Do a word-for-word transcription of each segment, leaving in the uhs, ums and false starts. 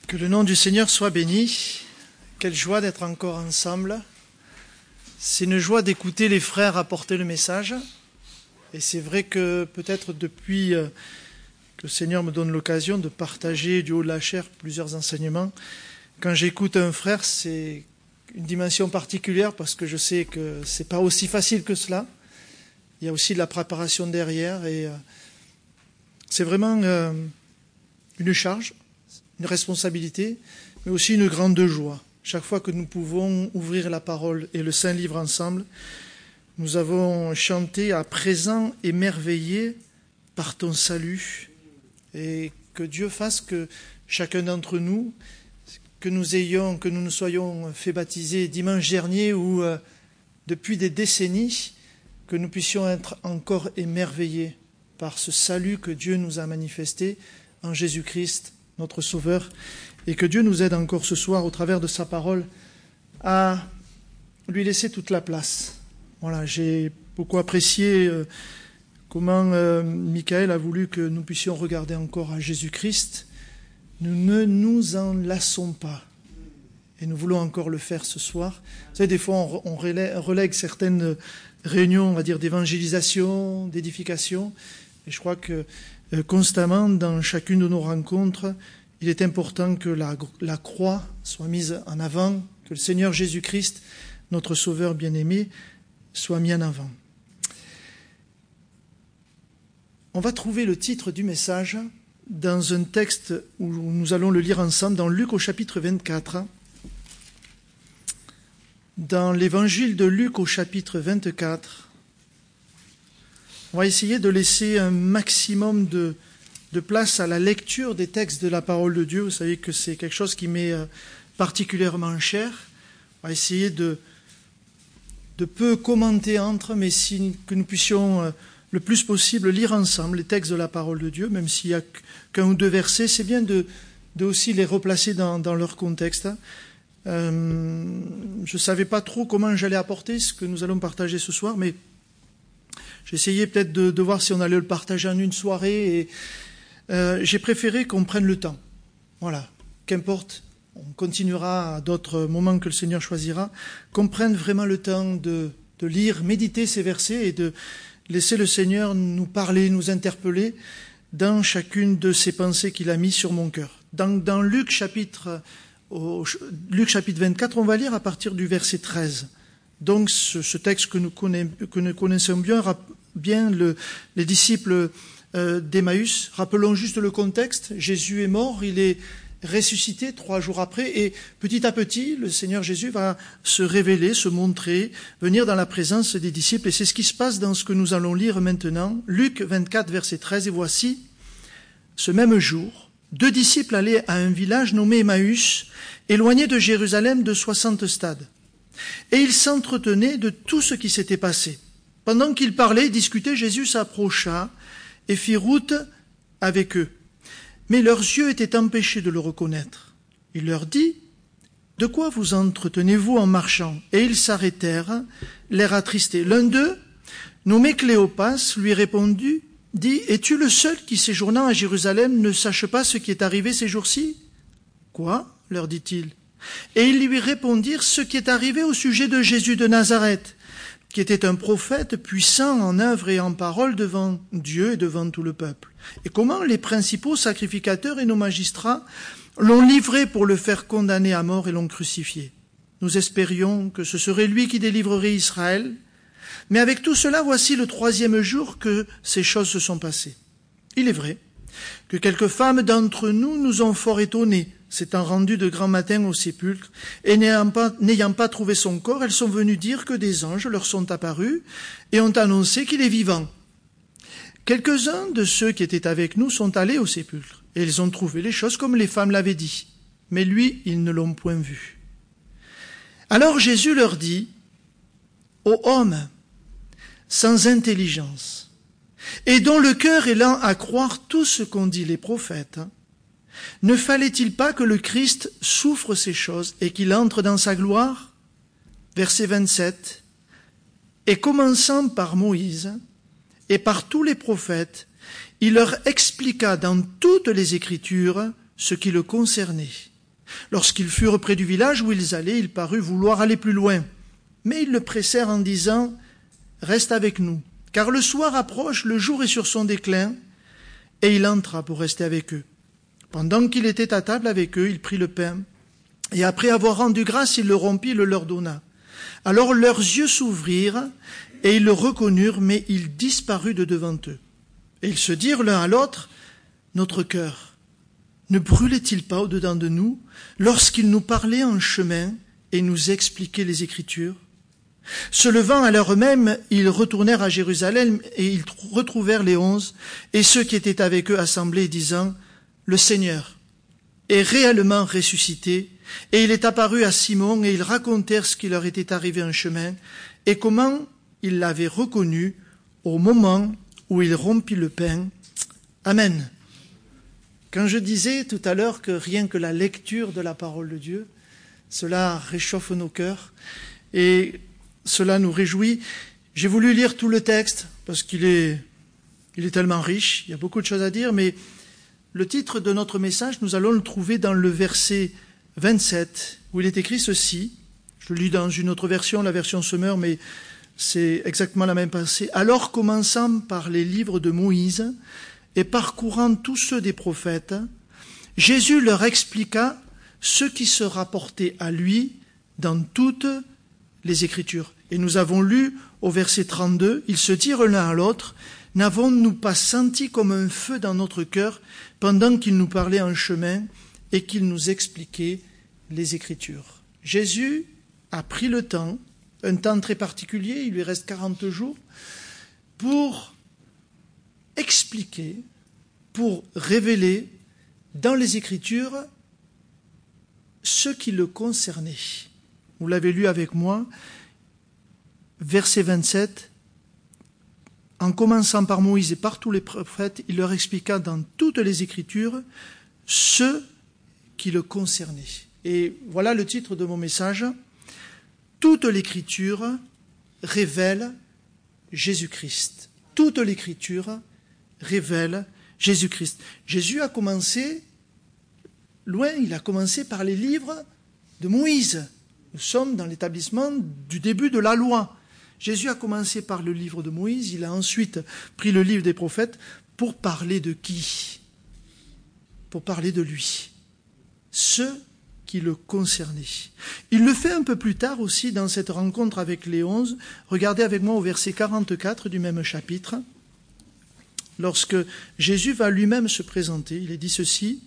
Que le nom du Seigneur soit béni. Quelle joie d'être encore ensemble. C'est une joie d'écouter les frères apporter le message. Et c'est vrai que peut-être depuis que le Seigneur me donne l'occasion de partager du haut de la chair plusieurs enseignements, quand j'écoute un frère, c'est une dimension particulière parce que je sais que c'est pas aussi facile que cela. Il y a aussi de la préparation derrière et c'est vraiment une charge, une responsabilité, mais aussi une grande joie. Chaque fois que nous pouvons ouvrir la parole et le Saint-Livre ensemble, nous avons chanté « À présent émerveillé par ton salut » et que Dieu fasse que chacun d'entre nous, que nous ayons, que nous nous soyons fait baptiser dimanche dernier ou euh, depuis des décennies, que nous puissions être encore émerveillés par ce salut que Dieu nous a manifesté en Jésus-Christ, notre Sauveur, et que Dieu nous aide encore ce soir, au travers de sa parole, à lui laisser toute la place. Voilà, j'ai beaucoup apprécié euh, comment euh, Michael a voulu que nous puissions regarder encore à Jésus-Christ. Nous ne nous en lassons pas. Et nous voulons encore le faire ce soir. Vous savez, des fois, on, on relègue, relègue certaines réunions, on va dire, d'évangélisation, d'édification. Et je crois que euh, constamment, dans chacune de nos rencontres, il est important que la, la croix soit mise en avant, que le Seigneur Jésus-Christ, notre Sauveur bien-aimé, soit mis en avant. On va trouver le titre du message dans un texte où nous allons le lire ensemble, dans Luc au chapitre vingt-quatre. Dans l'évangile de Luc au chapitre vingt-quatre, on va essayer de laisser un maximum de, de place à la lecture des textes de la parole de Dieu. Vous savez que c'est quelque chose qui m'est particulièrement cher. On va essayer de, de peu commenter entre, mais si, que nous puissions le plus possible lire ensemble les textes de la parole de Dieu, même s'il n'y a qu'un ou deux versets. C'est bien de, de aussi les replacer dans, dans leur contexte. Euh, je ne savais pas trop comment j'allais apporter ce que nous allons partager ce soir, mais j'ai essayé peut-être de, de voir si on allait le partager en une soirée. Et euh, j'ai préféré qu'on prenne le temps. Voilà, qu'importe, on continuera à d'autres moments que le Seigneur choisira, qu'on prenne vraiment le temps de, de lire, méditer ces versets et de laisser le Seigneur nous parler, nous interpeller dans chacune de ces pensées qu'il a mises sur mon cœur. Dans, dans Luc chapitre Au Luc chapitre vingt-quatre, on va lire à partir du verset treize. Donc ce, ce texte que nous, connaissons, que nous connaissons bien, bien le, les disciples euh, d'Emmaüs. Rappelons juste le contexte. Jésus est mort, il est ressuscité trois jours après, et petit à petit, le Seigneur Jésus va se révéler, se montrer, venir dans la présence des disciples. Et c'est ce qui se passe dans ce que nous allons lire maintenant. Luc vingt-quatre, verset treize. Et voici, ce même jour, deux disciples allaient à un village nommé Emmaüs, éloigné de Jérusalem de soixante stades. Et ils s'entretenaient de tout ce qui s'était passé. Pendant qu'ils parlaient et discutaient, Jésus s'approcha et fit route avec eux. Mais leurs yeux étaient empêchés de le reconnaître. Il leur dit, « De quoi vous entretenez-vous en marchant ?» Et ils s'arrêtèrent, l'air attristé. L'un d'eux, nommé Cléopas, lui répondit, dit, « Es-tu le seul qui, séjournant à Jérusalem, ne sache pas ce qui est arrivé ces jours-ci ?»« Quoi ?» leur dit-il. Et ils lui répondirent ce qui est arrivé au sujet de Jésus de Nazareth, qui était un prophète puissant en œuvre et en parole devant Dieu et devant tout le peuple. Et comment les principaux sacrificateurs et nos magistrats l'ont livré pour le faire condamner à mort et l'ont crucifié. Nous espérions que ce serait lui qui délivrerait Israël. Mais avec tout cela, voici le troisième jour que ces choses se sont passées. Il est vrai que quelques femmes d'entre nous nous ont fort étonnés, s'étant rendues de grand matin au sépulcre, et n'ayant pas, n'ayant pas trouvé son corps, elles sont venues dire que des anges leur sont apparus et ont annoncé qu'il est vivant. Quelques-uns de ceux qui étaient avec nous sont allés au sépulcre, et ils ont trouvé les choses comme les femmes l'avaient dit. Mais lui, ils ne l'ont point vu. Alors Jésus leur dit, « Ô hommes, sans intelligence, et dont le cœur est lent à croire tout ce qu'ont dit les prophètes, ne fallait-il pas que le Christ souffre ces choses et qu'il entre dans sa gloire ?» Verset vingt-sept. Et commençant par Moïse et par tous les prophètes, il leur expliqua dans toutes les Écritures ce qui le concernait. Lorsqu'ils furent près du village où ils allaient, il parut vouloir aller plus loin. Mais ils le pressèrent en disant « Reste avec nous, car le soir approche, le jour est sur son déclin. » Et il entra pour rester avec eux. Pendant qu'il était à table avec eux, il prit le pain, et après avoir rendu grâce, il le rompit et le leur donna. Alors leurs yeux s'ouvrirent, et ils le reconnurent, mais il disparut de devant eux. Et ils se dirent l'un à l'autre, « Notre cœur ne brûlait-il pas au-dedans de nous, lorsqu'il nous parlait en chemin et nous expliquait les Écritures ?» Se levant à l'heure même, ils retournèrent à Jérusalem et ils retrouvèrent les onze et ceux qui étaient avec eux assemblés, disant « Le Seigneur est réellement ressuscité, et il est apparu à Simon, et ils racontèrent ce qui leur était arrivé en chemin, et comment ils l'avaient reconnu au moment où il rompit le pain. » Amen. Quand je disais tout à l'heure que rien que la lecture de la parole de Dieu, cela réchauffe nos cœurs, et cela nous réjouit. J'ai voulu lire tout le texte parce qu'il est, il est tellement riche, il y a beaucoup de choses à dire, mais le titre de notre message, nous allons le trouver dans le verset vingt-sept, où il est écrit ceci. Je le lis dans une autre version, la version Semeur, mais c'est exactement la même pensée. « Alors, commençant par les livres de Moïse et parcourant tous ceux des prophètes, Jésus leur expliqua ce qui se rapportait à lui dans toutes les Écritures. » Et nous avons lu au verset trente-deux, « Ils se dirent l'un à l'autre, n'avons-nous pas senti comme un feu dans notre cœur pendant qu'il nous parlait en chemin et qu'il nous expliquait les Écritures ?» Jésus a pris le temps, un temps très particulier, il lui reste quarante jours, pour expliquer, pour révéler dans les Écritures ce qui le concernait. Vous l'avez lu avec moi, verset vingt-sept, « En commençant par Moïse et par tous les prophètes, il leur expliqua dans toutes les Écritures ce qui le concernait. » Et voilà le titre de mon message. « Toute l'Écriture révèle Jésus-Christ. » Toute l'Écriture révèle Jésus-Christ. Jésus a commencé, loin, il a commencé par les livres de Moïse. Nous sommes dans l'établissement du début de la loi. Jésus a commencé par le livre de Moïse, il a ensuite pris le livre des prophètes pour parler de qui ? Pour parler de lui. Ceux qui le concernaient. Il le fait un peu plus tard aussi dans cette rencontre avec les onze. Regardez avec moi au verset quarante-quatre du même chapitre. Lorsque Jésus va lui-même se présenter, il est dit ceci.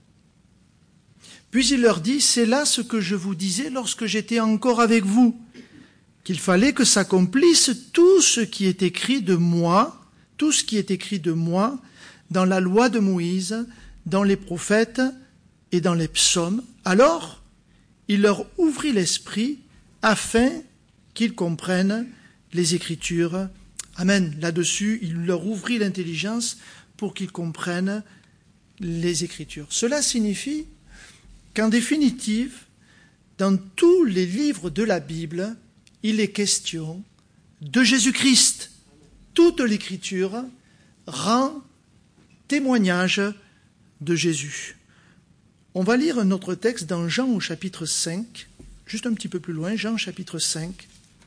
Puis il leur dit, « C'est là ce que je vous disais lorsque j'étais encore avec vous, qu'il fallait que s'accomplisse tout ce qui est écrit de moi, tout ce qui est écrit de moi dans la loi de Moïse, dans les prophètes et dans les psaumes. » Alors, il leur ouvrit l'esprit afin qu'ils comprennent les Écritures. Amen. Là-dessus, il leur ouvrit l'intelligence pour qu'ils comprennent les Écritures. Cela signifie qu'en définitive, dans tous les livres de la Bible, il est question de Jésus-Christ. Toute l'Écriture rend témoignage de Jésus. On va lire un autre texte dans Jean au chapitre cinq, juste un petit peu plus loin, Jean chapitre cinq.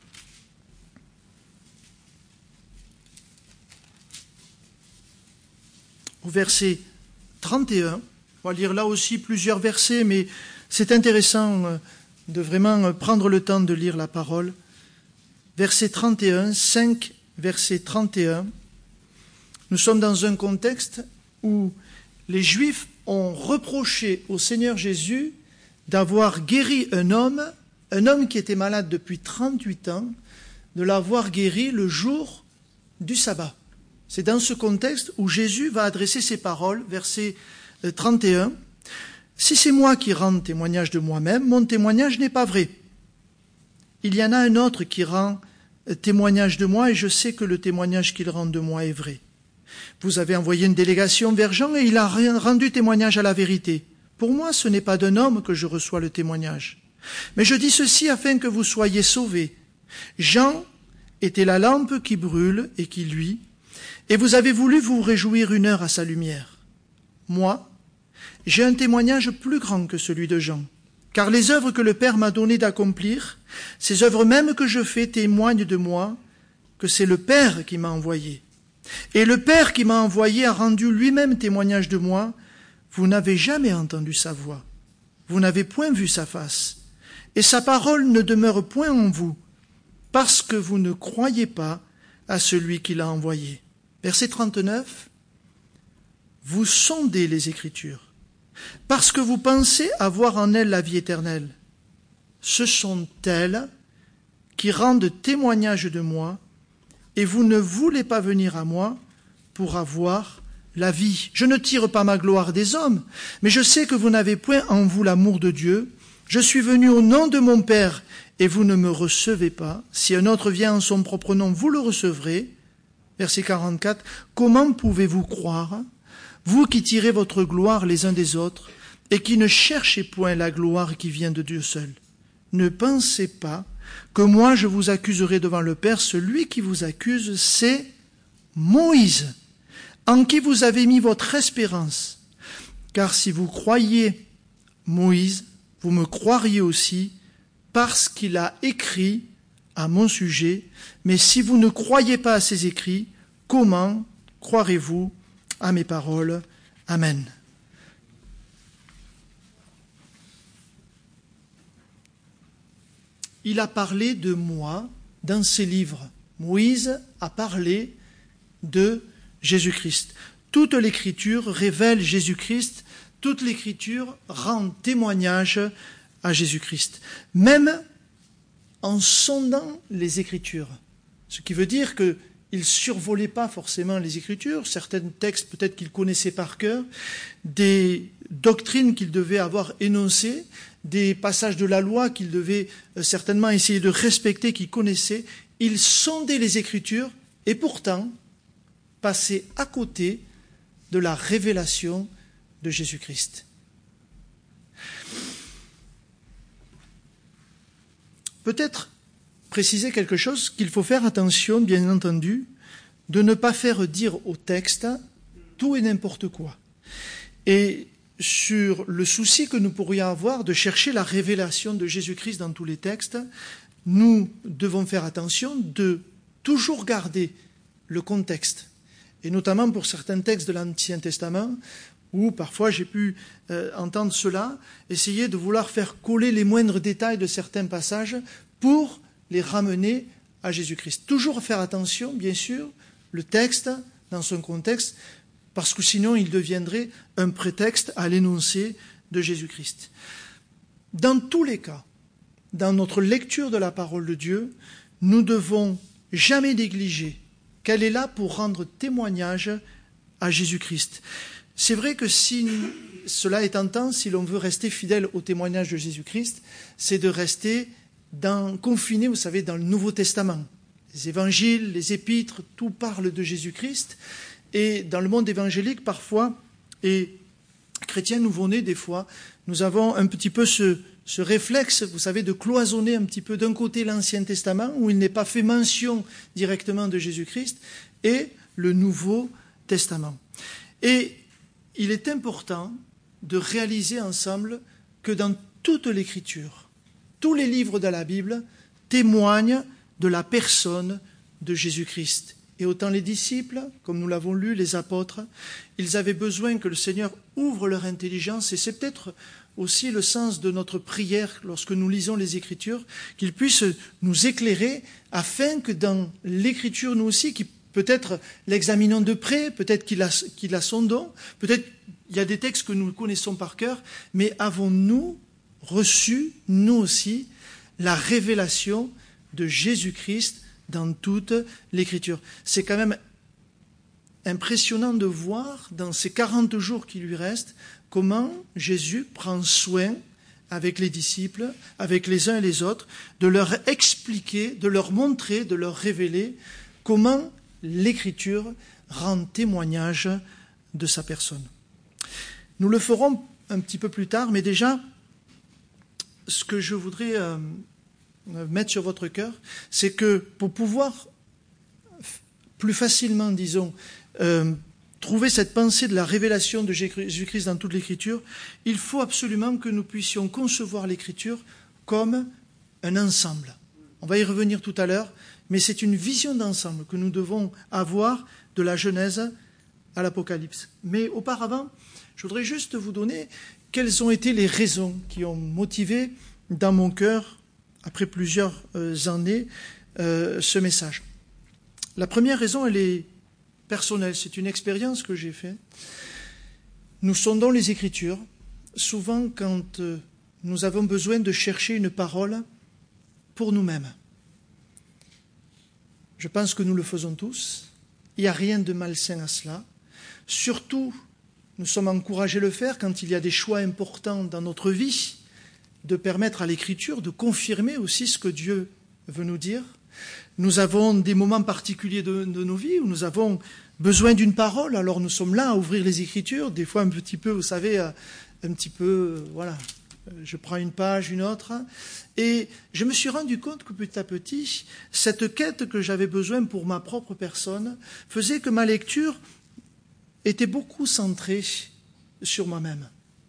Au verset trente et un. On va lire là aussi plusieurs versets, mais c'est intéressant de vraiment prendre le temps de lire la parole. Verset trente et un, cinq, verset trente et un. Nous sommes dans un contexte où les Juifs ont reproché au Seigneur Jésus d'avoir guéri un homme, un homme qui était malade depuis trente-huit ans, de l'avoir guéri le jour du sabbat. C'est dans ce contexte où Jésus va adresser ces paroles, verset trente et un. « Si c'est moi qui rends témoignage de moi-même, mon témoignage n'est pas vrai. Il y en a un autre qui rend témoignage de moi et je sais que le témoignage qu'il rend de moi est vrai. Vous avez envoyé une délégation vers Jean et il a rendu témoignage à la vérité. Pour moi, ce n'est pas d'un homme que je reçois le témoignage. Mais je dis ceci afin que vous soyez sauvés. Jean était la lampe qui brûle et qui luit, et vous avez voulu vous réjouir une heure à sa lumière. Moi, j'ai un témoignage plus grand que celui de Jean. Car les œuvres que le Père m'a donné d'accomplir, ces œuvres mêmes que je fais témoignent de moi que c'est le Père qui m'a envoyé. Et le Père qui m'a envoyé a rendu lui-même témoignage de moi. Vous n'avez jamais entendu sa voix. Vous n'avez point vu sa face. Et sa parole ne demeure point en vous, parce que vous ne croyez pas à celui qui l'a envoyé. Verset trente-neuf. Vous sondez les Écritures, parce que vous pensez avoir en elles la vie éternelle. Ce sont elles qui rendent témoignage de moi, et vous ne voulez pas venir à moi pour avoir la vie. Je ne tire pas ma gloire des hommes, mais je sais que vous n'avez point en vous l'amour de Dieu. Je suis venu au nom de mon Père, et vous ne me recevez pas. Si un autre vient en son propre nom, vous le recevrez. Verset quarante-quatre. Comment pouvez-vous croire, vous qui tirez votre gloire les uns des autres, et qui ne cherchez point la gloire qui vient de Dieu seul? Ne pensez pas que moi je vous accuserai devant le Père. Celui qui vous accuse, c'est Moïse, en qui vous avez mis votre espérance. Car si vous croyez Moïse, vous me croiriez aussi, parce qu'il a écrit à mon sujet. Mais si vous ne croyez pas à ses écrits, comment croirez-vous à mes paroles? Amen. Il a parlé de moi dans ses livres. Moïse a parlé de Jésus-Christ. Toute l'Écriture révèle Jésus-Christ, toute l'Écriture rend témoignage à Jésus-Christ, même en sondant les Écritures. Ce qui veut dire qu'il ne survolait pas forcément les Écritures, certains textes peut-être qu'il connaissait par cœur, des doctrines qu'il devait avoir énoncées, des passages de la loi qu'il devait certainement essayer de respecter, qu'il connaissait. Il sondait les Écritures et pourtant passait à côté de la révélation de Jésus-Christ. Peut-être préciser quelque chose qu'il faut faire attention, bien entendu, de ne pas faire dire au texte tout et n'importe quoi. Et sur le souci que nous pourrions avoir de chercher la révélation de Jésus-Christ dans tous les textes, nous devons faire attention de toujours garder le contexte. Et notamment pour certains textes de l'Ancien Testament, où parfois j'ai pu euh, entendre cela, essayer de vouloir faire coller les moindres détails de certains passages pour les ramener à Jésus-Christ. Toujours faire attention, bien sûr, le texte dans son contexte, parce que sinon il deviendrait un prétexte à l'énoncé de Jésus-Christ. Dans tous les cas, dans notre lecture de la parole de Dieu, nous ne devons jamais négliger qu'elle est là pour rendre témoignage à Jésus-Christ. C'est vrai que si, cela étant tant, si l'on veut rester fidèle au témoignage de Jésus-Christ, c'est de rester dans, confiné, vous savez, dans le Nouveau Testament. Les évangiles, les épîtres, tout parle de Jésus-Christ. Et dans le monde évangélique, parfois, et chrétiens nouveau-nés, des fois, nous avons un petit peu ce, ce réflexe, vous savez, de cloisonner un petit peu d'un côté l'Ancien Testament, où il n'est pas fait mention directement de Jésus-Christ, et le Nouveau Testament. Et il est important de réaliser ensemble que dans toute l'Écriture, tous les livres de la Bible témoignent de la personne de Jésus-Christ. Et autant les disciples, comme nous l'avons lu, les apôtres, ils avaient besoin que le Seigneur ouvre leur intelligence, et c'est peut-être aussi le sens de notre prière lorsque nous lisons les Écritures, qu'il puisse nous éclairer afin que dans l'Écriture, nous aussi, qui peut-être l'examinons de près, peut-être qu'il la, qu'il la sondons, peut-être il y a des textes que nous connaissons par cœur, mais avons-nous reçu, nous aussi, la révélation de Jésus-Christ dans toute l'Écriture? C'est quand même impressionnant de voir, dans ces quarante jours qui lui restent, comment Jésus prend soin, avec les disciples, avec les uns et les autres, de leur expliquer, de leur montrer, de leur révéler comment l'Écriture rend témoignage de sa personne. Nous le ferons un petit peu plus tard, mais déjà, ce que je voudrais euh, mettre sur votre cœur, c'est que pour pouvoir plus facilement, disons, euh, trouver cette pensée de la révélation de Jésus-Christ dans toute l'Écriture, il faut absolument que nous puissions concevoir l'Écriture comme un ensemble. On va y revenir tout à l'heure, mais c'est une vision d'ensemble que nous devons avoir de la Genèse à l'Apocalypse. Mais auparavant, je voudrais juste vous donner quelles ont été les raisons qui ont motivé dans mon cœur, après plusieurs années, euh, ce message. La première raison, elle est personnelle, c'est une expérience que j'ai faite. Nous sondons les Écritures, souvent quand euh, nous avons besoin de chercher une parole pour nous-mêmes. Je pense que nous le faisons tous. Il n'y a rien de malsain à cela. Surtout, nous sommes encouragés à le faire quand il y a des choix importants dans notre vie, de permettre à l'Écriture de confirmer aussi ce que Dieu veut nous dire. Nous avons des moments particuliers de, de nos vies où nous avons besoin d'une parole, alors nous sommes là à ouvrir les Écritures, des fois un petit peu, vous savez, un petit peu, voilà, je prends une page, une autre, et je me suis rendu compte que petit à petit, cette quête que j'avais besoin pour ma propre personne faisait que ma lecture était beaucoup centrée sur moi-même.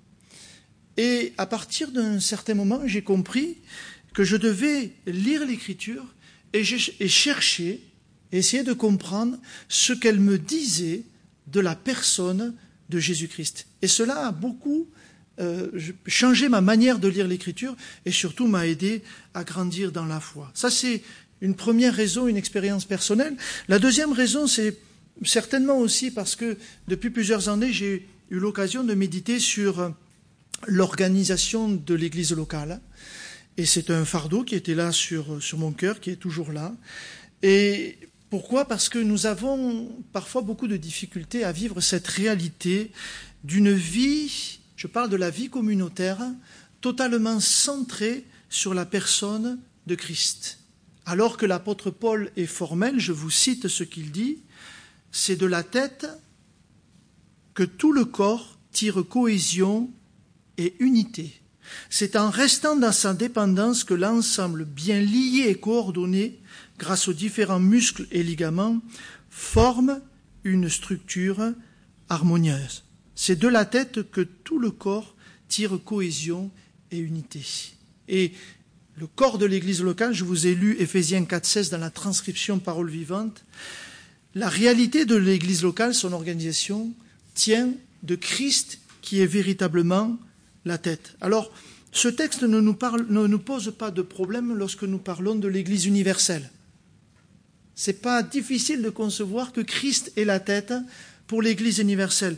Et à partir d'un certain moment, j'ai compris que je devais lire l'Écriture et, et chercher, et essayer de comprendre ce qu'elle me disait de la personne de Jésus-Christ. Et cela a beaucoup euh, changé ma manière de lire l'Écriture et surtout m'a aidé à grandir dans la foi. Ça, c'est une première raison, une expérience personnelle. La deuxième raison, c'est certainement aussi parce que depuis plusieurs années, j'ai eu l'occasion de méditer sur l'organisation de l'Église locale. Et c'est un fardeau qui était là sur, sur mon cœur, qui est toujours là. Et pourquoi ? Parce que nous avons parfois beaucoup de difficultés à vivre cette réalité d'une vie, je parle de la vie communautaire, totalement centrée sur la personne de Christ. Alors que l'apôtre Paul est formel, je vous cite ce qu'il dit, c'est de la tête que tout le corps tire cohésion et unité. C'est en restant dans sa dépendance que l'ensemble bien lié et coordonné, grâce aux différents muscles et ligaments, forme une structure harmonieuse. C'est de la tête que tout le corps tire cohésion et unité. Et le corps de l'Église locale, je vous ai lu Éphésiens quatre seize dans la transcription Parole vivante, la réalité de l'Église locale, son organisation, tient de Christ qui est véritablement la tête. Alors, ce texte ne nous, parle, ne nous pose pas de problème lorsque nous parlons de l'Église universelle. Ce n'est pas difficile de concevoir que Christ est la tête pour l'Église universelle.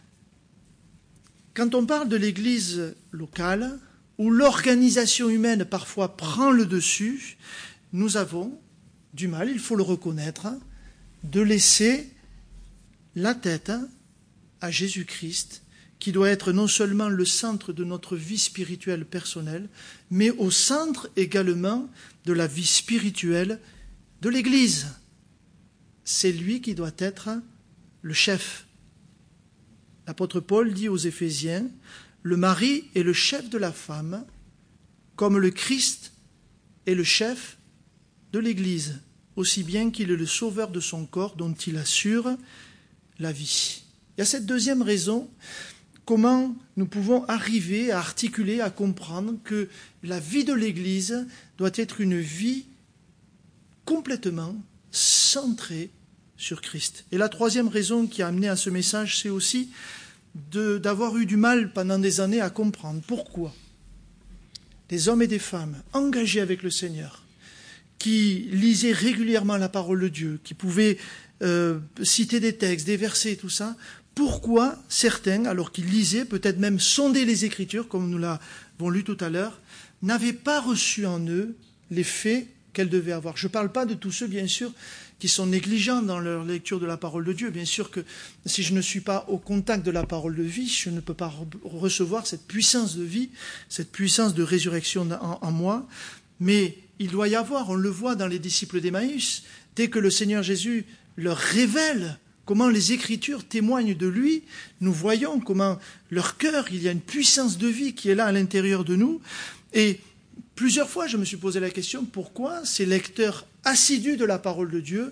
Quand on parle de l'Église locale, où l'organisation humaine parfois prend le dessus, nous avons du mal, il faut le reconnaître, de laisser la tête à Jésus-Christ, qui doit être non seulement le centre de notre vie spirituelle personnelle, mais au centre également de la vie spirituelle de l'Église. C'est lui qui doit être le chef. L'apôtre Paul dit aux Éphésiens, « Le mari est le chef de la femme, comme le Christ est le chef de l'Église, aussi bien qu'il est le sauveur de son corps dont il assure la vie. » Il y a cette deuxième raison, comment nous pouvons arriver à articuler, à comprendre que la vie de l'Église doit être une vie complètement centrée sur Christ. Et la troisième raison qui a amené à ce message, c'est aussi de, d'avoir eu du mal pendant des années à comprendre pourquoi des hommes et des femmes engagés avec le Seigneur, qui lisaient régulièrement la parole de Dieu, qui pouvaient euh, citer des textes, des versets, tout ça, pourquoi certains, alors qu'ils lisaient, peut-être même sondaient les Écritures, comme nous l'avons lu tout à l'heure, n'avaient pas reçu en eux les faits qu'elles devaient avoir. Je ne parle pas de tous ceux, bien sûr, qui sont négligents dans leur lecture de la parole de Dieu. Bien sûr que si je ne suis pas au contact de la parole de vie, je ne peux pas recevoir cette puissance de vie, cette puissance de résurrection en, en moi. Mais il doit y avoir, on le voit dans les disciples d'Emmaüs, dès que le Seigneur Jésus leur révèle comment les Écritures témoignent de lui, nous voyons comment leur cœur, il y a une puissance de vie qui est là à l'intérieur de nous. Et plusieurs fois, je me suis posé la question, pourquoi ces lecteurs assidus de la parole de Dieu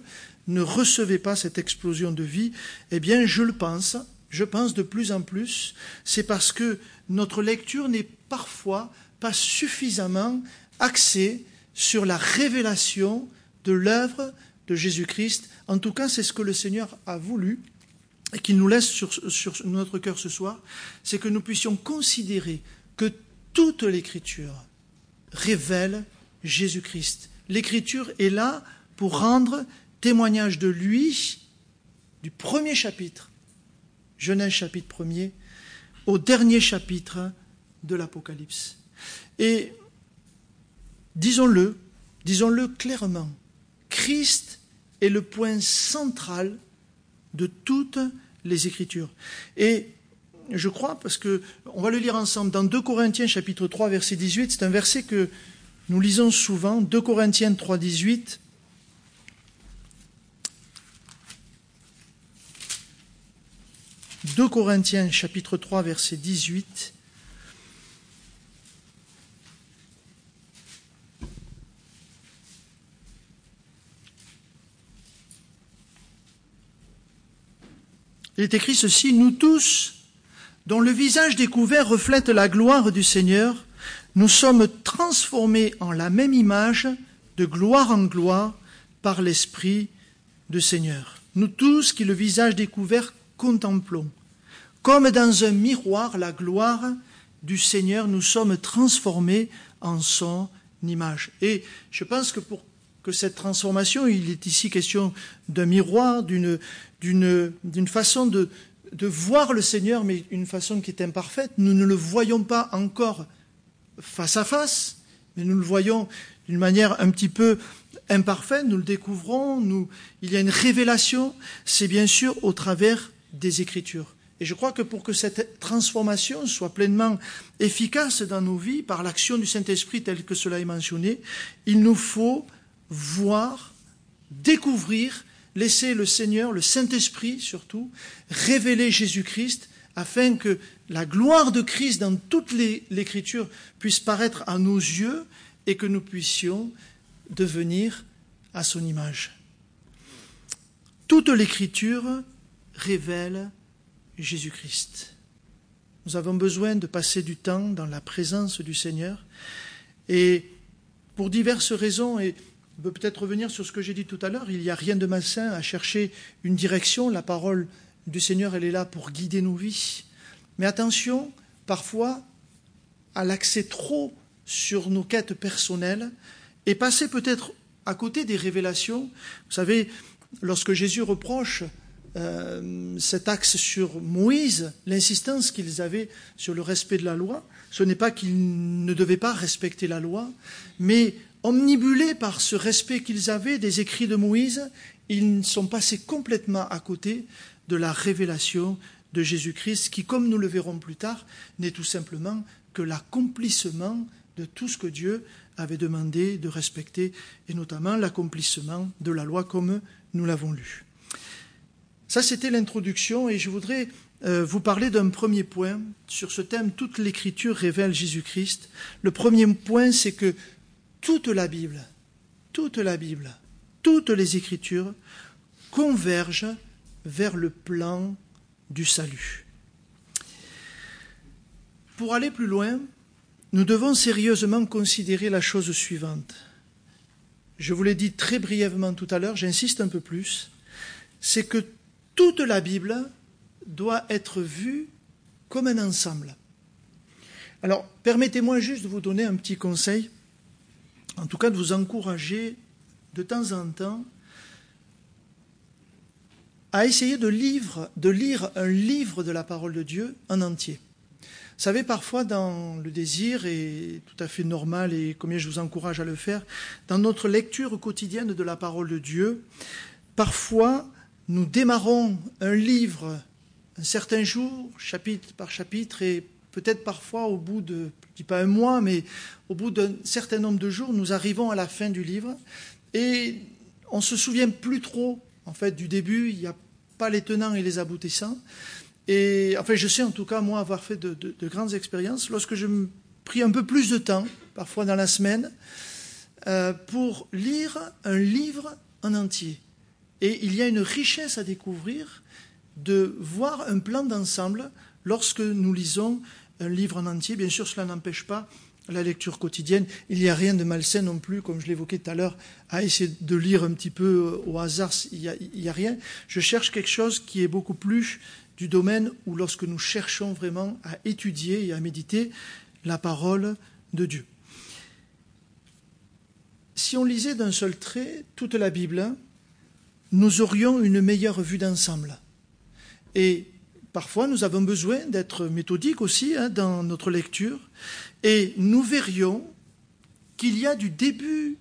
ne recevaient pas cette explosion de vie, eh bien, je le pense, je pense de plus en plus, c'est parce que notre lecture n'est parfois pas suffisamment axée sur la révélation de l'œuvre de Jésus-Christ. En tout cas, c'est ce que le Seigneur a voulu et qu'il nous laisse sur, sur notre cœur ce soir, c'est que nous puissions considérer que toute l'Écriture révèle Jésus-Christ. L'Écriture est là pour rendre témoignage de lui, du premier chapitre, Genèse chapitre premier, au dernier chapitre de l'Apocalypse. Et disons-le, disons-le clairement, Christ est le point central de toutes les Écritures. Et je crois, parce que on va le lire ensemble, dans deux Corinthiens chapitre trois, verset dix-huit, c'est un verset que nous lisons souvent, deux Corinthiens trois, dix-huit. deux Corinthiens chapitre trois, verset dix-huit. Il est écrit ceci, « Nous tous, dont le visage découvert reflète la gloire du Seigneur, nous sommes transformés en la même image, de gloire en gloire, par l'Esprit du Seigneur. Nous tous qui le visage découvert contemplons. Comme dans un miroir, la gloire du Seigneur, nous sommes transformés en son image. » Et je pense que pour que cette transformation, il est ici question d'un miroir, d'une, d'une, d'une façon de, de voir le Seigneur, mais une façon qui est imparfaite. Nous ne le voyons pas encore face à face, mais nous le voyons d'une manière un petit peu imparfaite, nous le découvrons, nous, il y a une révélation, c'est bien sûr au travers des Écritures. Et je crois que pour que cette transformation soit pleinement efficace dans nos vies, par l'action du Saint-Esprit tel que cela est mentionné, il nous faut voir, découvrir, laisser le Seigneur, le Saint-Esprit surtout, révéler Jésus-Christ, afin que la gloire de Christ dans toute l'Écriture puisse paraître à nos yeux et que nous puissions devenir à son image. Toute l'Écriture révèle Jésus-Christ. Nous avons besoin de passer du temps dans la présence du Seigneur et pour diverses raisons, et je peux peut-être revenir sur ce que j'ai dit tout à l'heure, il n'y a rien de malsain à chercher une direction, la parole du Seigneur, elle est là pour guider nos vies. Mais attention, parfois, à l'axer trop sur nos quêtes personnelles et passer peut-être à côté des révélations. Vous savez, lorsque Jésus reproche euh, cet axe sur Moïse, l'insistance qu'ils avaient sur le respect de la loi, ce n'est pas qu'ils ne devaient pas respecter la loi, mais omnibulés par ce respect qu'ils avaient des écrits de Moïse, ils sont passés complètement à côté de la révélation de Jésus-Christ, qui, comme nous le verrons plus tard, n'est tout simplement que l'accomplissement de tout ce que Dieu avait demandé de respecter, et notamment l'accomplissement de la loi comme nous l'avons lu. Ça, c'était l'introduction, et je voudrais euh, vous parler d'un premier point sur ce thème. Toute l'Écriture révèle Jésus-Christ. Le premier point, c'est que toute la Bible, toute la Bible, toutes les Écritures convergent vers le plan du salut. Pour aller plus loin, nous devons sérieusement considérer la chose suivante. Je vous l'ai dit très brièvement tout à l'heure, j'insiste un peu plus, c'est que toute la Bible doit être vue comme un ensemble. Alors, permettez-moi juste de vous donner un petit conseil, en tout cas de vous encourager de temps en temps à essayer de lire, de lire un livre de la parole de Dieu en entier. Vous savez, parfois dans le désir, et tout à fait normal, et combien je vous encourage à le faire, dans notre lecture quotidienne de la parole de Dieu, parfois nous démarrons un livre un certain jour, chapitre par chapitre, et peut-être parfois au bout de, je ne dis pas un mois, mais au bout d'un certain nombre de jours, nous arrivons à la fin du livre, et on ne se souvient plus trop, en fait, du début, il n'y a pas les tenants et les aboutissants. Et enfin, je sais en tout cas, moi, avoir fait de, de, de grandes expériences, lorsque je me pris un peu plus de temps, parfois dans la semaine, euh, pour lire un livre en entier. Et il y a une richesse à découvrir de voir un plan d'ensemble lorsque nous lisons un livre en entier. Bien sûr, cela n'empêche pas la lecture quotidienne. Il n'y a rien de malsain non plus, comme je l'évoquais tout à l'heure, à essayer de lire un petit peu au hasard. Il n'y a, il y a rien. Je cherche quelque chose qui est beaucoup plus du domaine où lorsque nous cherchons vraiment à étudier et à méditer la parole de Dieu. Si on lisait d'un seul trait toute la Bible, nous aurions une meilleure vue d'ensemble. Et parfois, nous avons besoin d'être méthodiques aussi hein, dans notre lecture, et nous verrions qu'il y a du début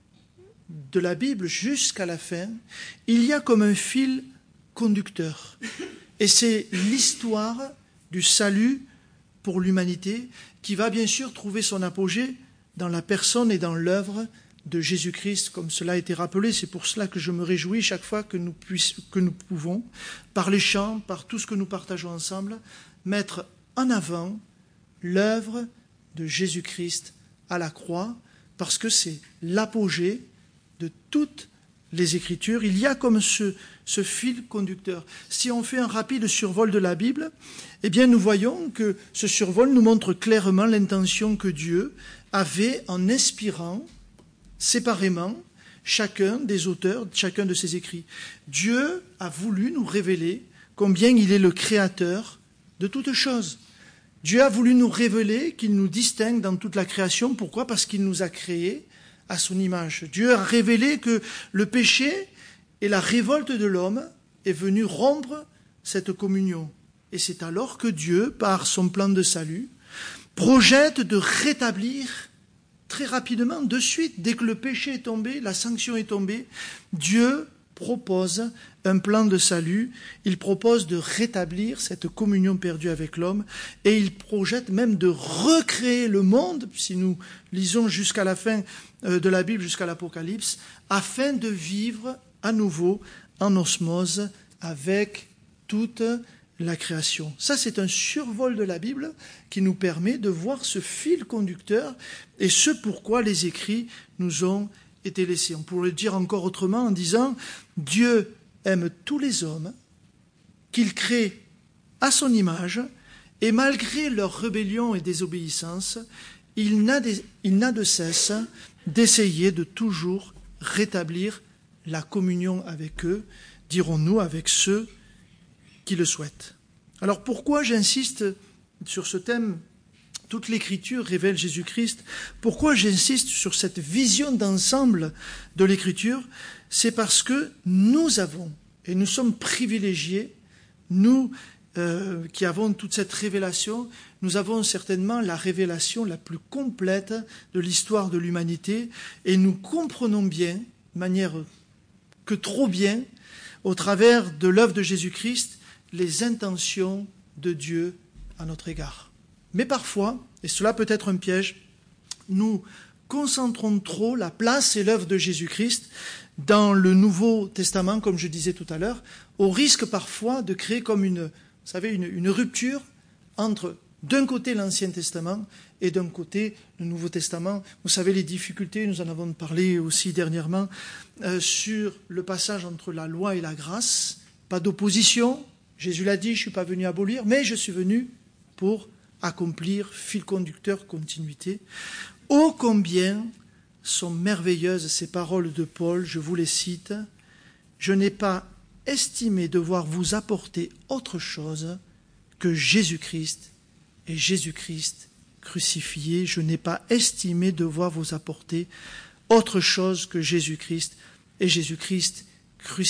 de la Bible jusqu'à la fin, il y a comme un fil conducteur. Et c'est l'histoire du salut pour l'humanité qui va bien sûr trouver son apogée dans la personne et dans l'œuvre de Jésus-Christ, comme cela a été rappelé. C'est pour cela que je me réjouis chaque fois que nous, puisse, que nous pouvons, par les chants, par tout ce que nous partageons ensemble, mettre en avant l'œuvre de Jésus-Christ à la croix, parce que c'est l'apogée de toutes les Écritures. Il y a comme ce, ce fil conducteur. Si on fait un rapide survol de la Bible, eh bien nous voyons que ce survol nous montre clairement l'intention que Dieu avait en inspirant séparément chacun des auteurs, chacun de ses écrits. Dieu a voulu nous révéler combien il est le créateur de toutes choses. Dieu a voulu nous révéler qu'il nous distingue dans toute la création. Pourquoi ? Parce qu'il nous a créés à son image. Dieu a révélé que le péché et la révolte de l'homme est venu rompre cette communion. Et c'est alors que Dieu, par son plan de salut, projette de rétablir très rapidement, de suite, dès que le péché est tombé, la sanction est tombée, Dieu propose un plan de salut, il propose de rétablir cette communion perdue avec l'homme, et il projette même de recréer le monde, si nous lisons jusqu'à la fin de la Bible, jusqu'à l'Apocalypse, afin de vivre à nouveau en osmose avec toute la création. Ça, c'est un survol de la Bible qui nous permet de voir ce fil conducteur et ce pourquoi les écrits nous ont été laissés. On pourrait le dire encore autrement en disant « Dieu aime tous les hommes qu'il crée à son image et malgré leur rébellion et désobéissance, il n'a de, il n'a de cesse d'essayer de toujours rétablir la communion avec eux, dirons-nous, avec ceux qui le souhaitent. » Alors pourquoi j'insiste sur ce thème ? Toute l'Écriture révèle Jésus-Christ. Pourquoi j'insiste sur cette vision d'ensemble de l'Écriture ? C'est parce que nous avons, et nous sommes privilégiés, nous euh, qui avons toute cette révélation, nous avons certainement la révélation la plus complète de l'histoire de l'humanité, et nous comprenons bien, de manière que trop bien, au travers de l'œuvre de Jésus-Christ, les intentions de Dieu à notre égard. Mais parfois, et cela peut être un piège, nous concentrons trop la place et l'œuvre de Jésus-Christ dans le Nouveau Testament, comme je disais tout à l'heure, au risque parfois de créer comme une, vous savez, une, une rupture entre d'un côté l'Ancien Testament et d'un côté le Nouveau Testament. Vous savez les difficultés, nous en avons parlé aussi dernièrement, euh, sur le passage entre la loi et la grâce. Pas d'opposition. Jésus l'a dit, je ne suis pas venu abolir, mais je suis venu pour accomplir, fil conducteur, continuité. Ô combien sont merveilleuses ces paroles de Paul, je vous les cite. « Je n'ai pas estimé devoir vous apporter autre chose que Jésus-Christ et Jésus-Christ crucifié. Je n'ai pas estimé devoir vous apporter autre chose que Jésus-Christ et Jésus-Christ crucifié. »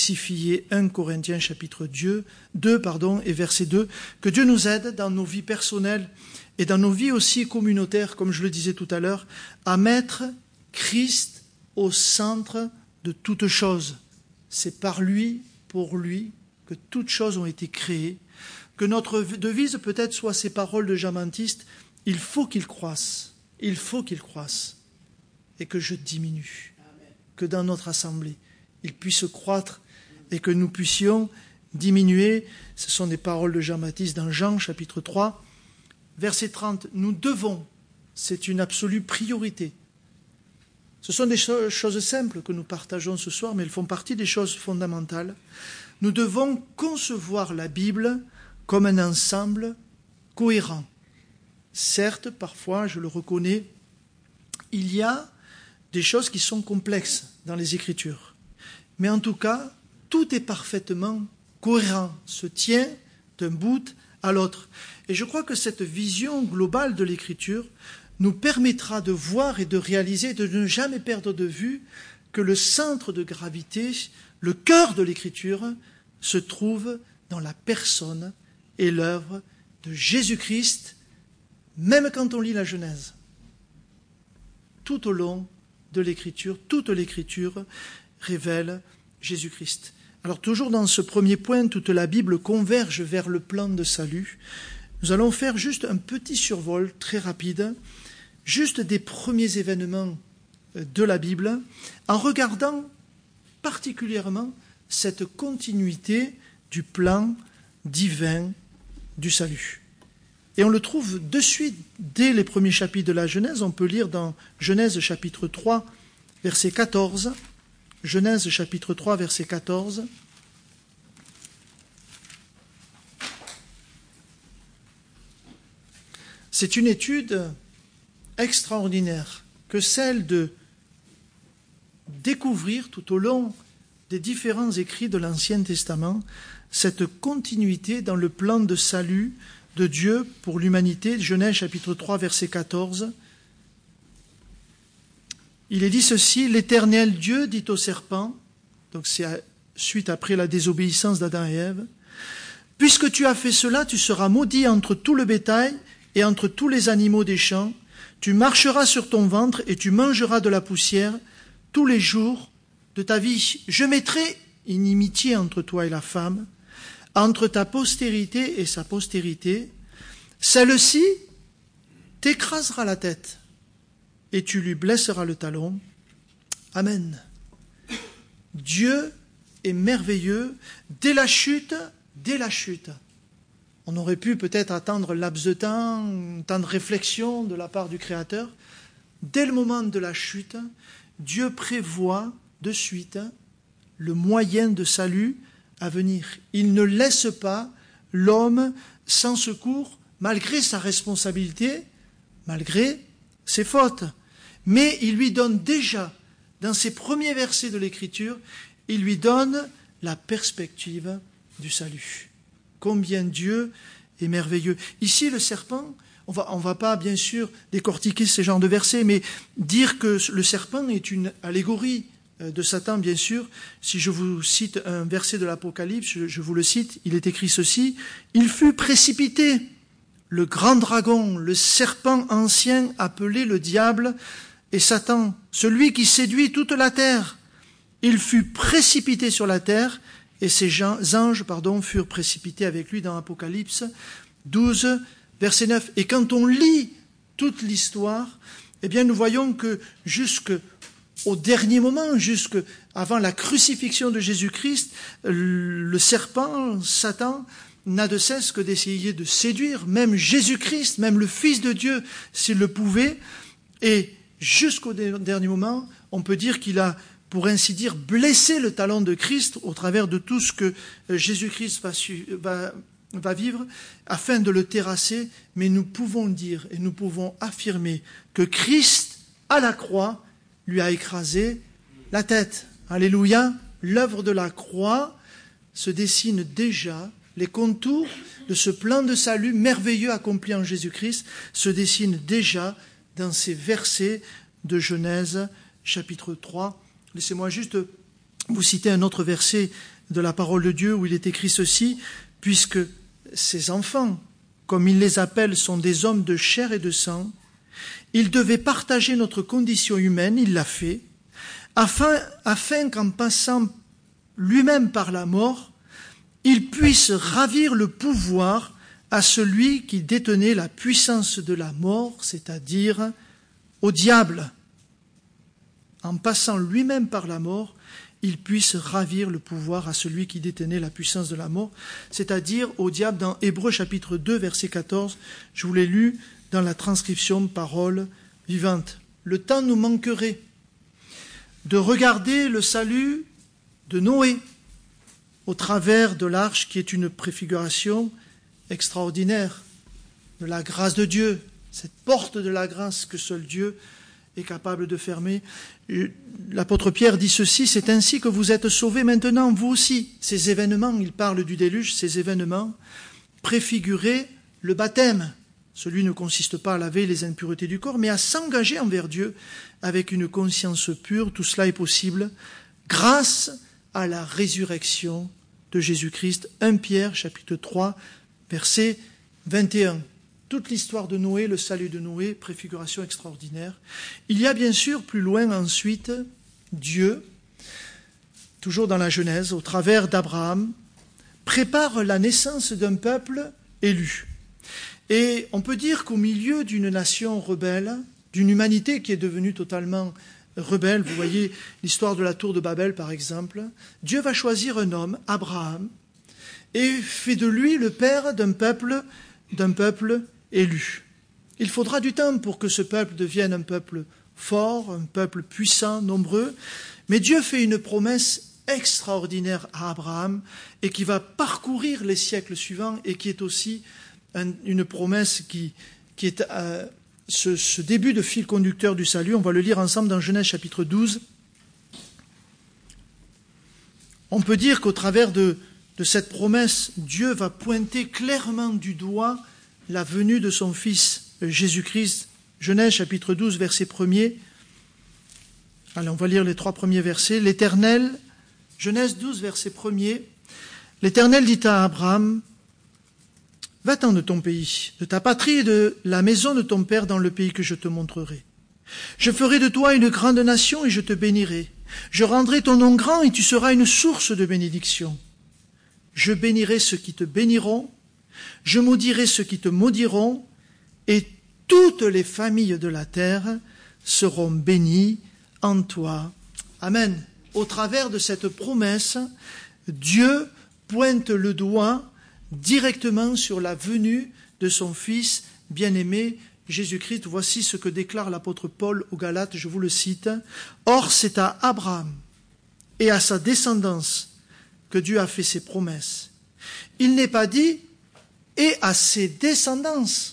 un Corinthiens chapitre deux, pardon, et verset deux. Que Dieu nous aide dans nos vies personnelles et dans nos vies aussi communautaires, comme je le disais tout à l'heure, à mettre Christ au centre de toutes choses. C'est par lui, pour lui, que toutes choses ont été créées. Que notre devise peut-être soit ces paroles de Jean-Baptiste, il faut qu'il croisse, il faut qu'il croisse, et que je diminue. Amen. Que dans notre assemblée, il puisse croître et que nous puissions diminuer. Ce sont des paroles de Jean-Baptiste dans Jean, chapitre trois, verset trente. Nous devons, c'est une absolue priorité, Ce sont des choses simples que nous partageons ce soir, mais elles font partie des choses fondamentales. Nous devons concevoir la Bible comme un ensemble cohérent. Certes, parfois, je le reconnais, il y a des choses qui sont complexes dans les Écritures. Mais en tout cas, tout est parfaitement cohérent, se tient d'un bout à l'autre. Et je crois que cette vision globale de l'Écriture nous permettra de voir et de réaliser, de ne jamais perdre de vue que le centre de gravité, le cœur de l'Écriture, se trouve dans la personne et l'œuvre de Jésus-Christ, même quand on lit la Genèse. Tout au long de l'Écriture, toute l'Écriture révèle Jésus-Christ. Alors toujours dans ce premier point, toute la Bible converge vers le plan de salut. Nous allons faire juste un petit survol très rapide, juste des premiers événements de la Bible, en regardant particulièrement cette continuité du plan divin du salut. Et on le trouve de suite, dès les premiers chapitres de la Genèse. On peut lire dans Genèse chapitre trois, verset quatorze. Genèse chapitre trois, verset quatorze. C'est une étude extraordinaire que celle de découvrir tout au long des différents écrits de l'Ancien Testament cette continuité dans le plan de salut de Dieu pour l'humanité. Genèse chapitre trois, verset quatorze. Il est dit ceci: l'Éternel Dieu dit au serpent, donc c'est suite après la désobéissance d'Adam et Ève, puisque tu as fait cela, tu seras maudit entre tout le bétail et entre tous les animaux des champs. Tu marcheras sur ton ventre et tu mangeras de la poussière tous les jours de ta vie. Je mettrai inimitié entre toi et la femme, entre ta postérité et sa postérité. Celle-ci t'écrasera la tête et tu lui blesseras le talon. Amen. Dieu est merveilleux dès la chute, dès la chute. On aurait pu peut-être attendre un laps de temps, un temps de réflexion de la part du Créateur. Dès le moment de la chute, Dieu prévoit de suite le moyen de salut à venir. Il ne laisse pas l'homme sans secours, malgré sa responsabilité, malgré ses fautes. Mais il lui donne déjà, dans ses premiers versets de l'Écriture, il lui donne la perspective du salut. Combien Dieu est merveilleux. Ici, le serpent, on va, on va pas bien sûr décortiquer ce genre de versets, mais dire que le serpent est une allégorie de Satan, bien sûr. Si je vous cite un verset de l'Apocalypse, je, je vous le cite, il est écrit ceci: il fut précipité, le grand dragon, le serpent ancien appelé le diable et Satan, celui qui séduit toute la terre. Il fut précipité sur la terre et ses anges pardon, furent précipités avec lui dans Apocalypse douze, verset neuf. Et quand on lit toute l'histoire, eh bien nous voyons que jusqu'au dernier moment, jusqu'avant la crucifixion de Jésus-Christ, le serpent, Satan, n'a de cesse que d'essayer de séduire même Jésus-Christ, même le Fils de Dieu, s'il le pouvait. Et jusqu'au dernier moment, on peut dire qu'il a, pour ainsi dire, blessé le talon de Christ au travers de tout ce que Jésus-Christ va, va, va vivre, afin de le terrasser. Mais nous pouvons dire et nous pouvons affirmer que Christ, à la croix, lui a écrasé la tête. Alléluia. L'œuvre de la croix se dessine déjà, les contours de ce plan de salut merveilleux accompli en Jésus-Christ se dessinent déjà dans ces versets de Genèse chapitre trois. Laissez-moi juste vous citer un autre verset de la parole de Dieu où il est écrit ceci: puisque ces enfants, comme il les appelle, sont des hommes de chair et de sang, il devait partager notre condition humaine, il l'a fait, afin, afin qu'en passant lui-même par la mort, il puisse ravir le pouvoir à celui qui détenait la puissance de la mort, c'est-à-dire au diable. En passant lui-même par la mort, il puisse ravir le pouvoir à celui qui détenait la puissance de la mort, c'est-à-dire au diable, dans Hébreux chapitre deux, verset quatorze. Je vous l'ai lu dans la transcription Parole vivante. Le temps nous manquerait. de regarder le salut de Noé au travers de l'arche qui est une préfiguration extraordinaire de la grâce de Dieu, cette porte de la grâce que seul Dieu est capable de fermer. L'apôtre Pierre dit ceci, c'est ainsi que vous êtes sauvés maintenant, vous aussi. Ces événements, il parle du déluge, ces événements préfiguraient le baptême. Celui ne consiste pas à laver les impuretés du corps, mais à s'engager envers Dieu avec une conscience pure. Tout cela est possible grâce à la résurrection de Jésus-Christ. premier Pierre, chapitre trois, verset vingt et un. Toute l'histoire de Noé, le salut de Noé, préfiguration extraordinaire. Il y a bien sûr plus loin ensuite Dieu, toujours dans la Genèse, au travers d'Abraham, prépare la naissance d'un peuple élu. Et on peut dire qu'au milieu d'une nation rebelle, d'une humanité qui est devenue totalement rebelle, vous voyez l'histoire de la tour de Babel par exemple, Dieu va choisir un homme, Abraham, et fait de lui le père d'un peuple, d'un peuple élu. Il faudra du temps pour que ce peuple devienne un peuple fort, un peuple puissant, nombreux, mais Dieu fait une promesse extraordinaire à Abraham et qui va parcourir les siècles suivants et qui est aussi un, une promesse qui, qui est euh, ce, ce début de fil conducteur du salut. On va le lire ensemble dans Genèse chapitre douze. On peut dire qu'au travers de, de cette promesse, Dieu va pointer clairement du doigt la venue de son Fils Jésus-Christ. Genèse chapitre douze, verset premier. Allez, on va lire les trois premiers versets. L'Éternel, Genèse douze, verset premier. L'Éternel dit à Abraham, « Va-t'en de ton pays, de ta patrie et de la maison de ton père dans le pays que je te montrerai. Je ferai de toi une grande nation et je te bénirai. Je rendrai ton nom grand et tu seras une source de bénédiction. Je bénirai ceux qui te béniront, je maudirai ceux qui te maudiront, et toutes les familles de la terre seront bénies en toi. » Amen. Au travers de cette promesse, Dieu pointe le doigt directement sur la venue de son Fils bien-aimé, Jésus-Christ. Voici ce que déclare l'apôtre Paul aux Galates, je vous le cite. « Or, c'est à Abraham et à sa descendance que Dieu a fait ses promesses. Il n'est pas dit « et à ses descendances »,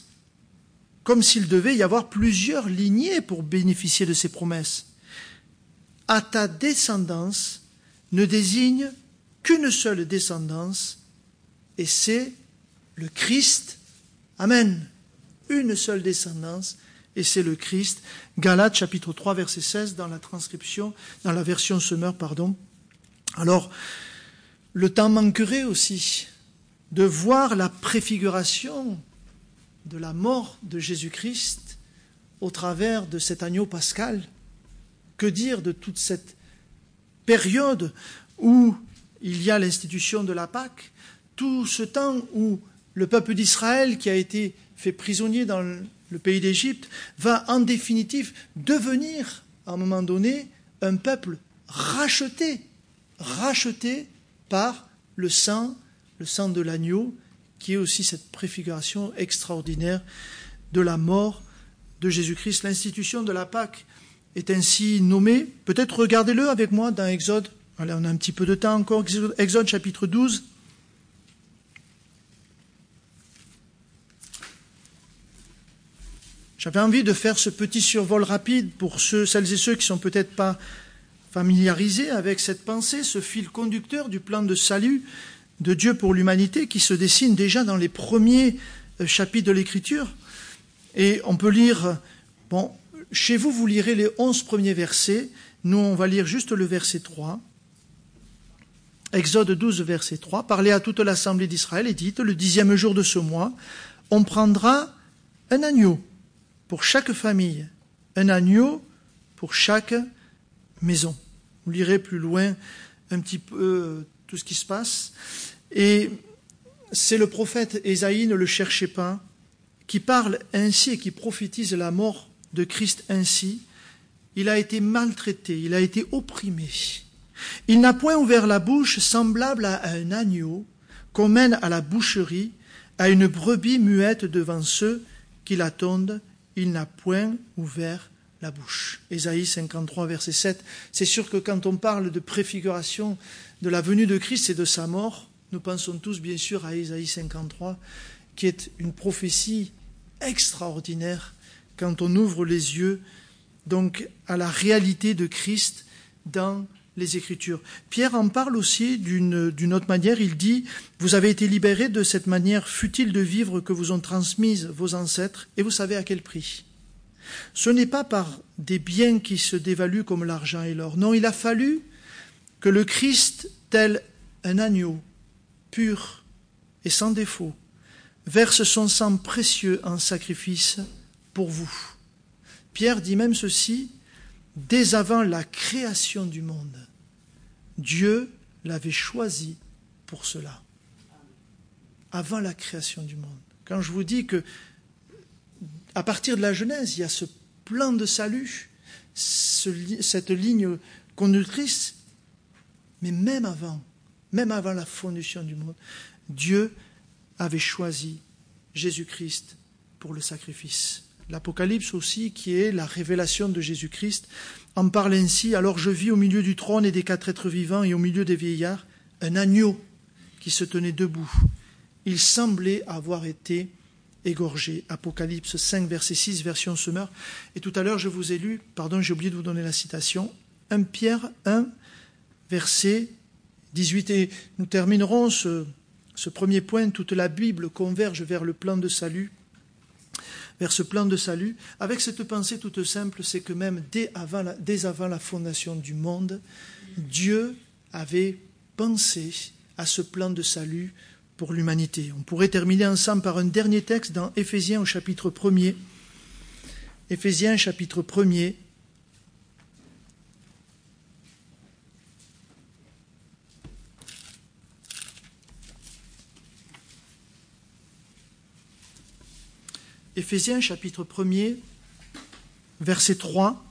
comme s'il devait y avoir plusieurs lignées pour bénéficier de ces promesses. « À ta descendance » ne désigne qu'une seule descendance, et c'est le Christ. Amen. Une seule descendance, et c'est le Christ. Galates chapitre trois, verset seize, dans la transcription, dans la version Semeur, pardon. Alors, le temps manquerait aussi de voir la préfiguration de la mort de Jésus-Christ au travers de cet agneau pascal. Que dire de toute cette période où il y a l'institution de la Pâque, tout ce temps où le peuple d'Israël, qui a été fait prisonnier dans le pays d'Égypte, va en définitive devenir, à un moment donné, un peuple racheté, racheté par le sang, le sang de l'agneau, qui est aussi cette préfiguration extraordinaire de la mort de Jésus-Christ. L'institution de la Pâque est ainsi nommée. Peut-être regardez-le avec moi dans Exode. Allez, on a un petit peu de temps encore. Exode chapitre douze. J'avais envie de faire ce petit survol rapide pour ceux, celles et ceux qui ne sont peut-être pas familiarisés avec cette pensée, ce fil conducteur du plan de salut de Dieu pour l'humanité qui se dessine déjà dans les premiers chapitres de l'Écriture. Et on peut lire, bon, chez vous, vous lirez les onze premiers versets. Nous, on va lire juste le verset trois. Exode douze, verset trois. « Parlez à toute l'assemblée d'Israël et dites, le dixième jour de ce mois, on prendra un agneau pour chaque famille, un agneau pour chaque maison. » Vous lirez plus loin un petit peu euh, tout ce qui se passe. Et c'est le prophète Ésaïe, ne le cherchez pas, qui parle ainsi et qui prophétise la mort de Christ ainsi. Il a été maltraité, il a été opprimé. Il n'a point ouvert la bouche semblable à un agneau qu'on mène à la boucherie, à une brebis muette devant ceux qui l'attendent. Il n'a point ouvert la bouche. Ésaïe cinquante-trois, verset sept. C'est sûr que quand on parle de préfiguration de la venue de Christ et de sa mort, nous pensons tous bien sûr à Ésaïe cinquante-trois, qui est une prophétie extraordinaire quand on ouvre les yeux donc à la réalité de Christ dans les Écritures. Pierre en parle aussi d'une, d'une autre manière. Il dit « Vous avez été libérés de cette manière futile de vivre que vous ont transmise vos ancêtres, et vous savez à quel prix. Ce n'est pas par des biens qui se dévaluent comme l'argent et l'or. Non, il a fallu que le Christ, tel un agneau, pur et sans défaut, verse son sang précieux en sacrifice pour vous. » Pierre dit même ceci, « Dès avant la création du monde, Dieu l'avait choisi pour cela. » Avant la création du monde. Quand je vous dis que à partir de la Genèse, il y a ce plan de salut, ce, cette ligne conductrice, mais même avant, même avant la fondation du monde, Dieu avait choisi Jésus-Christ pour le sacrifice. L'Apocalypse aussi, qui est la révélation de Jésus-Christ, en parle ainsi. « Alors je vis au milieu du trône et des quatre êtres vivants et au milieu des vieillards un agneau qui se tenait debout. Il semblait avoir été égorgé. » Apocalypse cinq, verset six, version Semeur. Et tout à l'heure, je vous ai lu, pardon, j'ai oublié de vous donner la citation, un Pierre un, verset dix-huit. Et nous terminerons ce, ce premier point. Toute la Bible converge vers le plan de salut, vers ce plan de salut, avec cette pensée toute simple, c'est que même dès avant la, dès avant la fondation du monde, Dieu avait pensé à ce plan de salut pour l'humanité. On pourrait terminer ensemble par un dernier texte dans Éphésiens au chapitre premier. Éphésiens chapitre premier. Éphésiens chapitre premier, verset trois.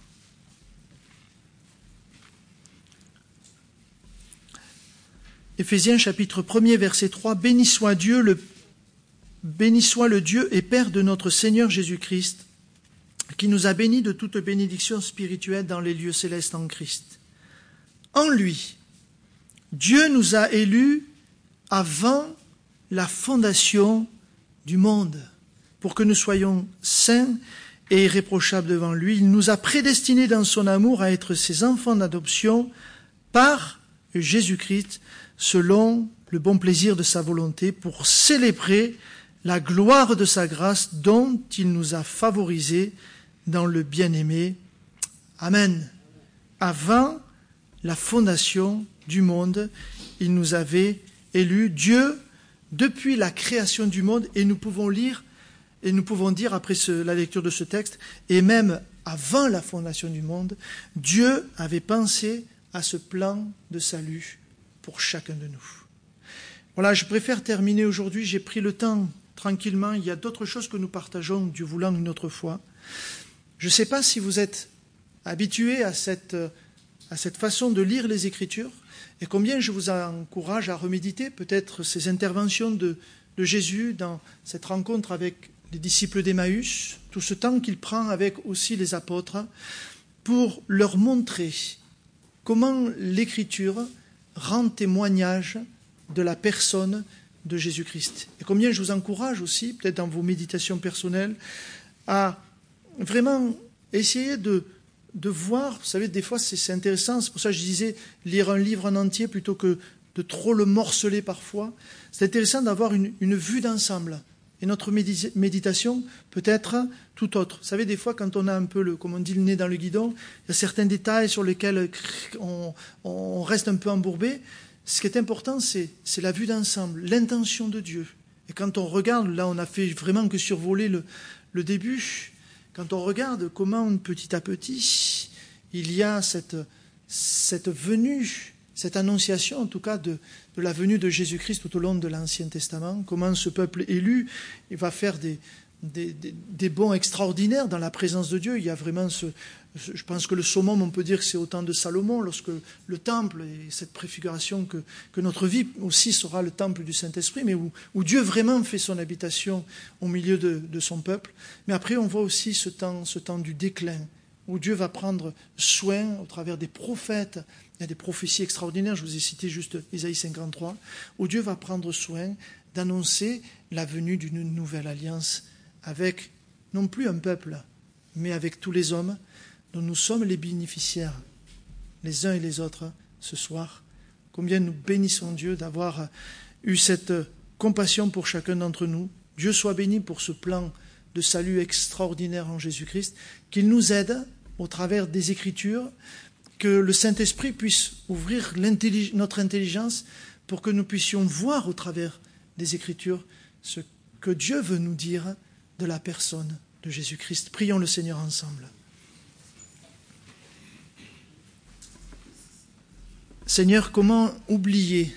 Éphésiens chapitre premier, verset trois. Béni soit Dieu, le, béni soit le Dieu et Père de notre Seigneur Jésus-Christ, qui nous a bénis de toute bénédiction spirituelle dans les lieux célestes en Christ. En lui, Dieu nous a élus avant la fondation du monde, pour que nous soyons saints et irréprochables devant lui. Il nous a prédestinés dans son amour à être ses enfants d'adoption par Jésus-Christ, selon le bon plaisir de sa volonté, pour célébrer la gloire de sa grâce dont il nous a favorisés dans le bien-aimé. Amen. Avant la fondation du monde, il nous avait élus, Dieu, depuis la création du monde, et nous pouvons lire, et nous pouvons dire, après ce, la lecture de ce texte, et même avant la fondation du monde, Dieu avait pensé à ce plan de salut pour chacun de nous. Voilà, je préfère terminer aujourd'hui. J'ai pris le temps tranquillement. Il y a d'autres choses que nous partageons, Dieu voulant, une autre fois. Je ne sais pas si vous êtes habitués à cette, à cette façon de lire les Écritures et combien je vous encourage à reméditer peut-être ces interventions de, de Jésus dans cette rencontre avec les disciples d'Emmaüs, tout ce temps qu'il prend avec aussi les apôtres pour leur montrer comment l'Écriture rend témoignage de la personne de Jésus-Christ. Et combien je vous encourage aussi, peut-être dans vos méditations personnelles, à vraiment essayer de, de voir, vous savez, des fois c'est, c'est intéressant, c'est pour ça que je disais lire un livre en entier plutôt que de trop le morceler parfois. C'est intéressant d'avoir une, une vue d'ensemble. Et notre méditation peut être tout autre. Vous savez, des fois, quand on a un peu, le, comme on dit, le nez dans le guidon, il y a certains détails sur lesquels on, on reste un peu embourbé. Ce qui est important, c'est, c'est la vue d'ensemble, l'intention de Dieu. Et quand on regarde, là, on a fait vraiment que survoler le, le début. Quand on regarde comment, petit à petit, il y a cette, cette venue, cette annonciation, en tout cas, de, de la venue de Jésus-Christ tout au long de l'Ancien Testament, comment ce peuple élu, il va faire des, des, des, des bonds extraordinaires dans la présence de Dieu. Il y a vraiment ce, je pense que le summum, on peut dire que c'est au temps de Salomon, lorsque le temple, et cette préfiguration que, que notre vie aussi sera le temple du Saint-Esprit, mais où, où Dieu vraiment fait son habitation au milieu de, de son peuple. Mais après, on voit aussi ce temps, ce temps du déclin, où Dieu va prendre soin au travers des prophètes. Il y a des prophéties extraordinaires, je vous ai cité juste Ésaïe cinquante-trois, où Dieu va prendre soin d'annoncer la venue d'une nouvelle alliance avec non plus un peuple, mais avec tous les hommes dont nous sommes les bénéficiaires, les uns et les autres, ce soir. Combien nous bénissons Dieu d'avoir eu cette compassion pour chacun d'entre nous. Dieu soit béni pour ce plan de salut extraordinaire en Jésus-Christ, qu'il nous aide au travers des Écritures, que le Saint-Esprit puisse ouvrir l'intellig- notre intelligence pour que nous puissions voir au travers des Écritures ce que Dieu veut nous dire de la personne de Jésus-Christ. Prions le Seigneur ensemble. Seigneur, comment oublier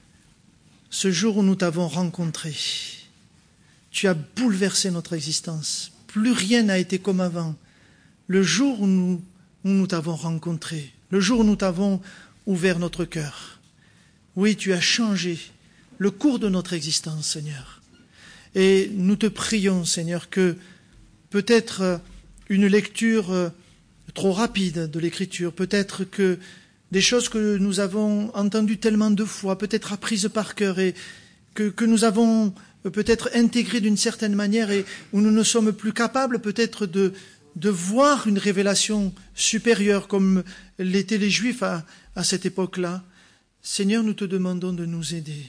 ce jour où nous t'avons rencontré? Tu as bouleversé notre existence. Plus rien n'a été comme avant. Le jour où nous, où nous t'avons rencontré, le jour où nous t'avons ouvert notre cœur. Oui, tu as changé le cours de notre existence, Seigneur. Et nous te prions, Seigneur, que peut-être une lecture trop rapide de l'Écriture, peut-être que des choses que nous avons entendues tellement de fois, peut-être apprises par cœur et que, que nous avons peut-être intégrées d'une certaine manière et où nous ne sommes plus capables peut-être de, de voir une révélation supérieure comme l'étaient les Juifs à, à cette époque-là. Seigneur, nous te demandons de nous aider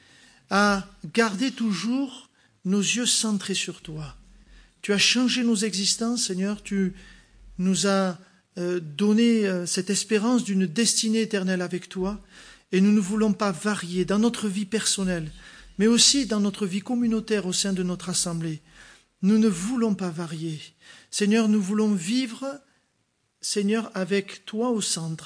à garder toujours nos yeux centrés sur toi. Tu as changé nos existences, Seigneur, tu nous as euh, donné euh, cette espérance d'une destinée éternelle avec toi, et nous ne voulons pas varier dans notre vie personnelle, mais aussi dans notre vie communautaire au sein de notre assemblée. Nous ne voulons pas varier. Seigneur, nous voulons vivre, Seigneur, avec toi au centre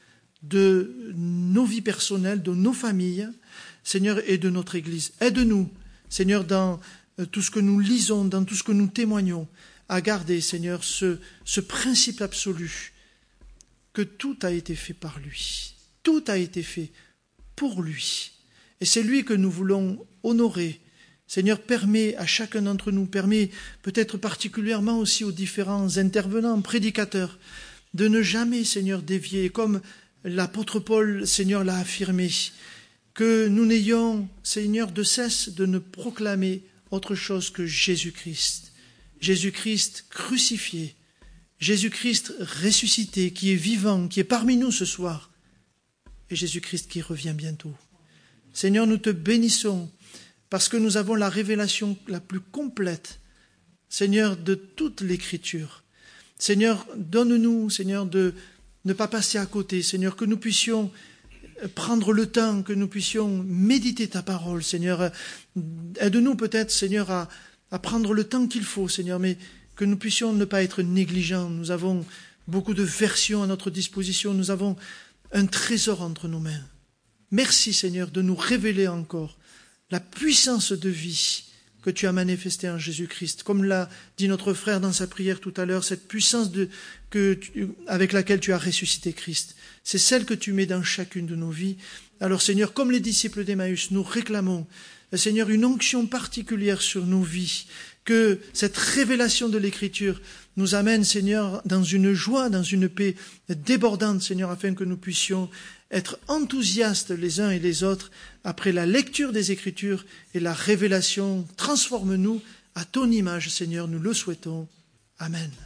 de nos vies personnelles, de nos familles, Seigneur, et de notre Église. Aide-nous, Seigneur, dans tout ce que nous lisons, dans tout ce que nous témoignons, à garder, Seigneur, ce, ce principe absolu, que tout a été fait par lui. Tout a été fait pour lui. Et c'est lui que nous voulons honorer. Seigneur, permets à chacun d'entre nous, permets peut-être particulièrement aussi aux différents intervenants, prédicateurs, de ne jamais, Seigneur, dévier, comme l'apôtre Paul, Seigneur, l'a affirmé, que nous n'ayons, Seigneur, de cesse de ne proclamer autre chose que Jésus-Christ. Jésus-Christ crucifié, Jésus-Christ ressuscité, qui est vivant, qui est parmi nous ce soir, et Jésus-Christ qui revient bientôt. Seigneur, nous te bénissons parce que nous avons la révélation la plus complète, Seigneur, de toute l'Écriture. Seigneur, donne-nous, Seigneur, de ne pas passer à côté, Seigneur, que nous puissions prendre le temps, que nous puissions méditer ta parole, Seigneur. Aide-nous peut-être, Seigneur, à, à prendre le temps qu'il faut, Seigneur, mais que nous puissions ne pas être négligents. Nous avons beaucoup de versions à notre disposition, nous avons un trésor entre nos mains. Merci, Seigneur, de nous révéler encore la puissance de vie que tu as manifestée en Jésus-Christ. Comme l'a dit notre frère dans sa prière tout à l'heure, cette puissance de, que tu, avec laquelle tu as ressuscité Christ, c'est celle que tu mets dans chacune de nos vies. Alors, Seigneur, comme les disciples d'Emmaüs, nous réclamons, Seigneur, une onction particulière sur nos vies, que cette révélation de l'Écriture nous amène, Seigneur, dans une joie, dans une paix débordante, Seigneur, afin que nous puissions être enthousiastes les uns et les autres après la lecture des Écritures et la révélation. Transforme-nous à ton image, Seigneur, nous le souhaitons. Amen.